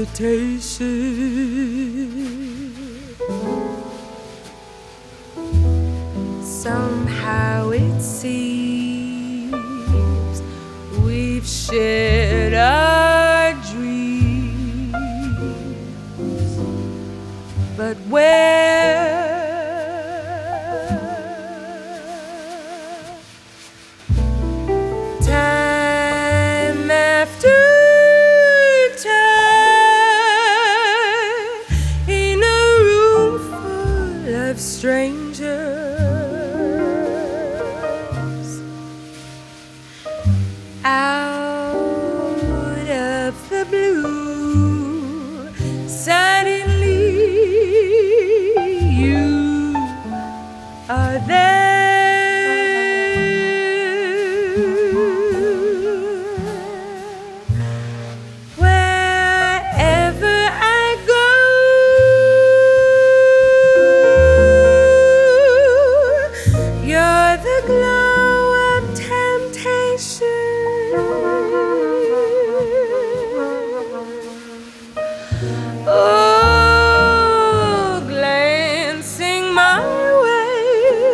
invitation. Somehow it seems we've shared our dreams, but where time after time in a room full of strangers, out of the blue, suddenly you are there. Wherever I go, you're the glow of temptation. Oh, glancing my way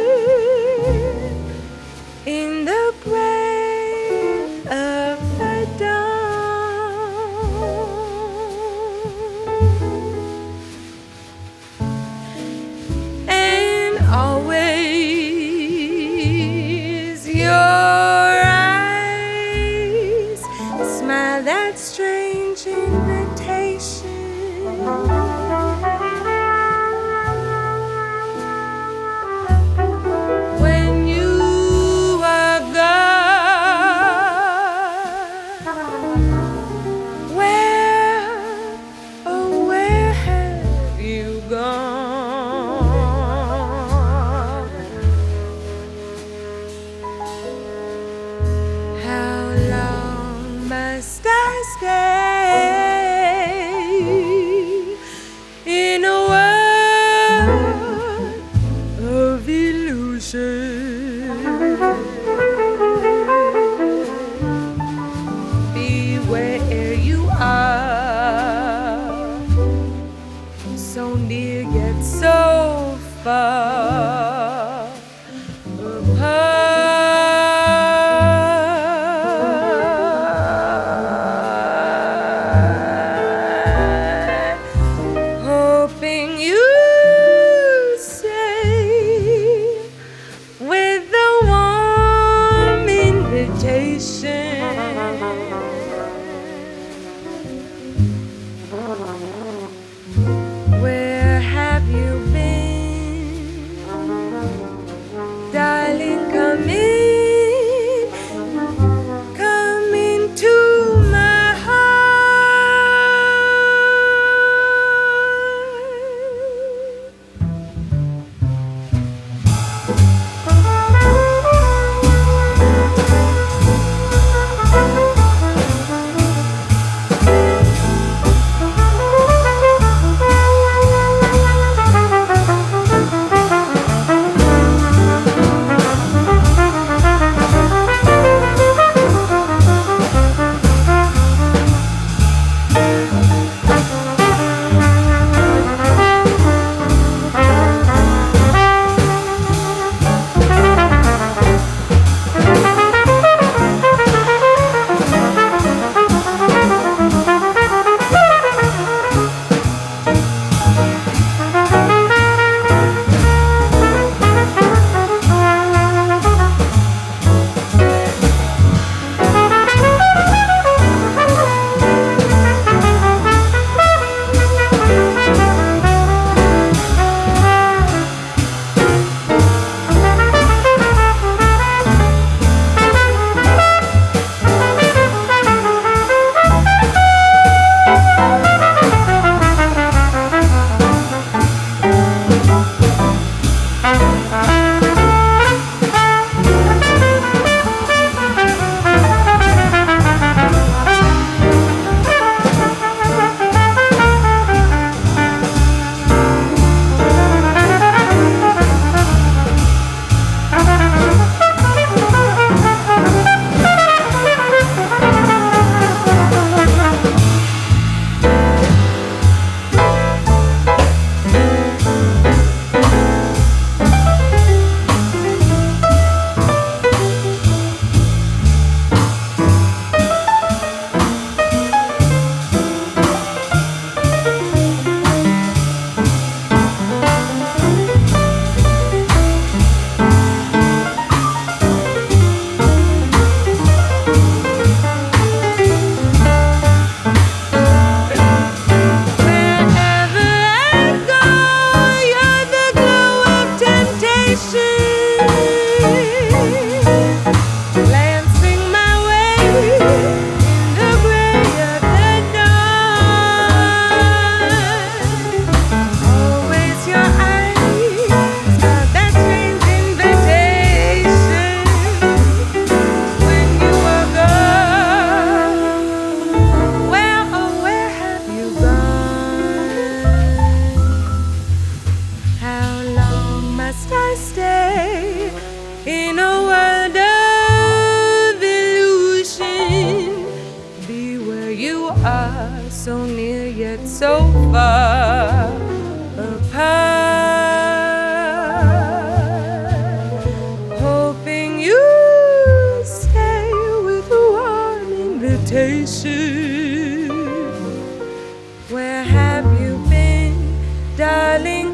in the break of the dawn, and always your eyes smile that strange invitation. When you are gone, where, oh where have you gone? How long must I stay in a world of illusion? Be where you are, so near yet so far apart, hoping you stay with the warm invitation. Where have you been?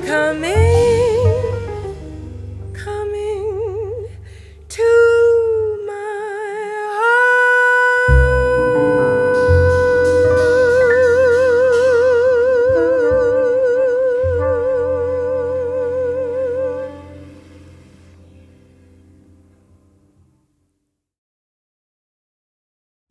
coming